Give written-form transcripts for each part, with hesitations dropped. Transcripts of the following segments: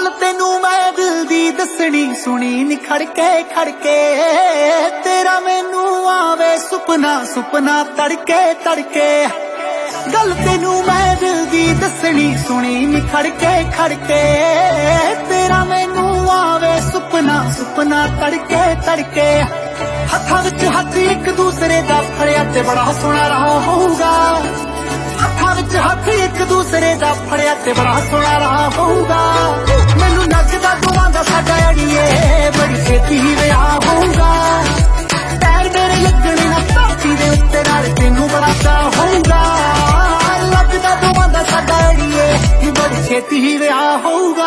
गल तेनू मैं दिल दी दसनी सुनी नी खड़के खड़के तेरा मैनू आवे सुपना सुपना तड़के तड़के गल तेनू मैं दिल दी दसनी सुनी नी खड़के खड़के तेरा मैनू आवे सुपना सुपना तड़के तड़के हत्थां विच हत्थ एक दूसरे दा फड़िया ते बड़ा सोहना रहा होऊगा हत्थां विच हत्थ एक दूसरे दा फड़िया ते बड़ा सोहना रहा होऊगा मैनू लगदा दोवां दा साडा अड़िए बड़ी छेती ही विआह होऊगा पैर मेरे लगणे ना धरती दे उत्ते नाल तैनू बड़ा चाऽ होऊगा लगदा दोवां दा साडा अड़िए बड़ी छेती ही विआह होऊगा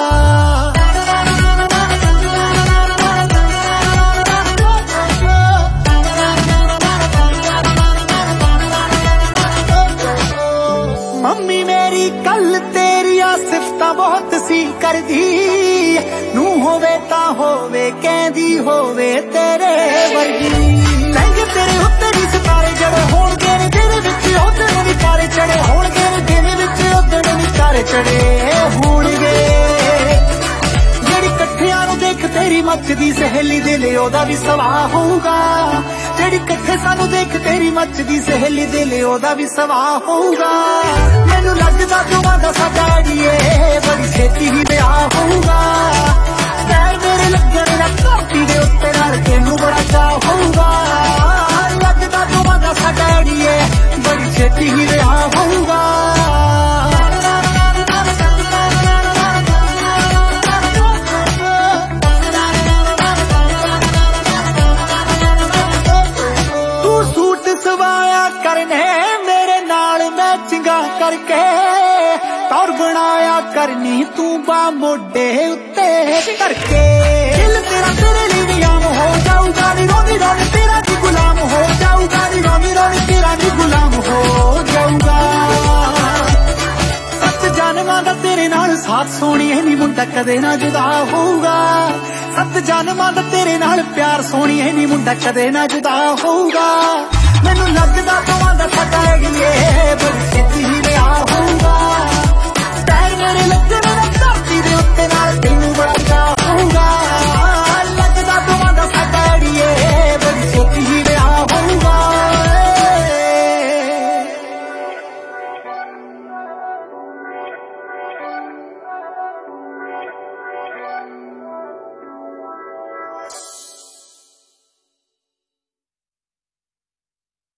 मम्मी मेरी कल तेरिया सिफता बहुत सी कर दी नू होवे ता होवे कहंदी होवे तेरे वर्गी लहंगे तेरे उत्ते नी सितारे जड़े होणगे ने तेरे विच उधर नी तारे चढ़े होणगे ने तेरे विच उधर नी तारे चढ़े होणगे जेड़ी कट्ठियां नू देख तेरी मचदी सहेली दे ले ओदा भी सवाह होऊगा जेड़ी कट्ठे सानू देख तेरी मचदी सहेली दे ले ओदा भी सवाह होऊगा मैनू लगदा दोवां दा साडा अड़िए बड़ी छेती ही विआह होऊगा पैर मेरे लगणे ना धरती दे उत्ते नाल तैनू बड़ा चाऽ होऊगा लगदा दोवां दा साडा अड़िए बड़ी छेती ही विआह होऊगा करने मेरे नाल मैचिंगा करके तौर बनाया करनी तू बा मोडे उत्ते करके दिल तेरा तेरे लिए नियाम हो जाऊगा नी रोनी रोनी तेरा नी गुलाम हो जाऊगा नी रोनी रोनी तेरा नी गुलाम हो जाऊगा सच जन्मां दा तेरे नाल साथ सोहणीए नी मुंडा कदे ना जुदा होऊगा सत जन्मां दा तेरे नाल प्यार सोहणीए नी मुंडा कदे ना जुदा होऊगा मैनू लगदा दोवां दा साडा अड़िए बड़ी छेती ही विआह होऊगा पैर मेरे लगणे ना धरती दे उत्ते नाल तैनू बड़ा चाऽ होऊगा